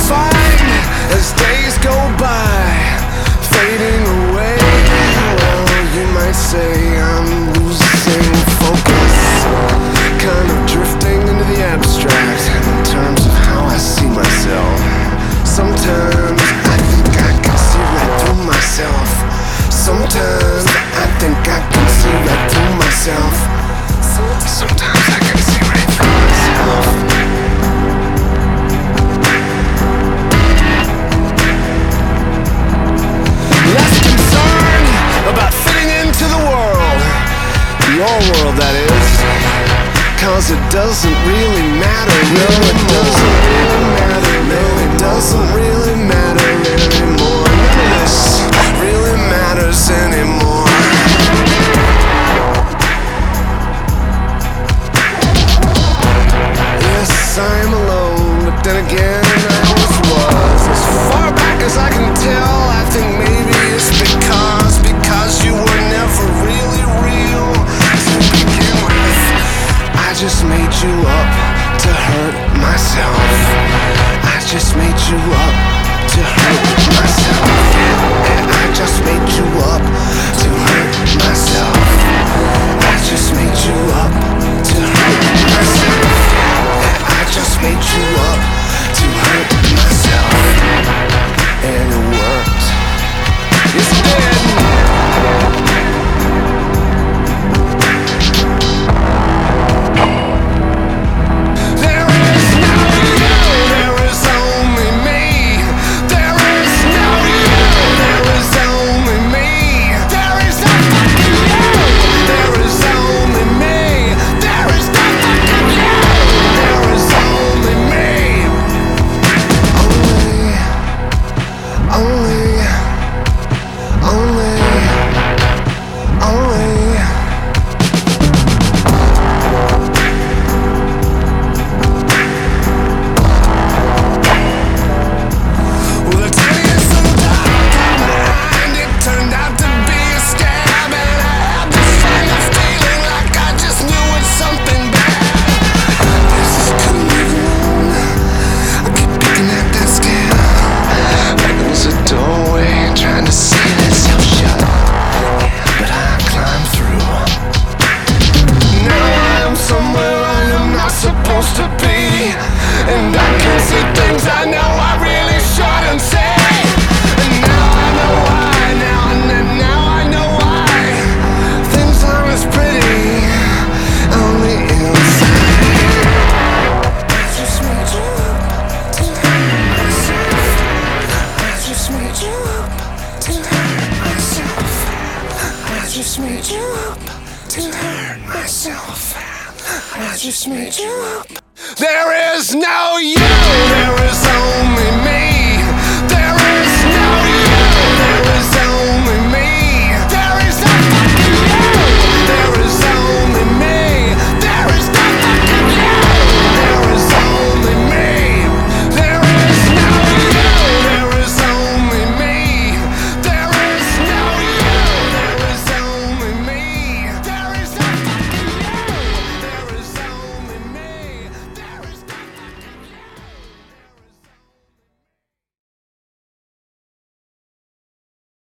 fine as days go by, fading away. Well, you might say I'm losing focus, kind of drifting into the abstract in terms of how I see myself. Sometimes I think I can see right through myself. Sometimes I think I can see right through myself. Sometimes I can see right through myself. Less concerned about fitting into the world, your world that is, 'cause it doesn't really matter. No, it doesn't really matter. No, it doesn't really matter anymore. None of this really matters anymore. Yes, I'm alone, but then again I always was. As far back as I can tell, I think maybe it's because you were never really real to begin with. I just made you up to hurt myself. I just made you up to hurt myself. And I just made you up to hurt myself. I just made you up to hurt myself. And I just made you up to hurt myself. And it worked. Yes, it did. There is no you, there is only me.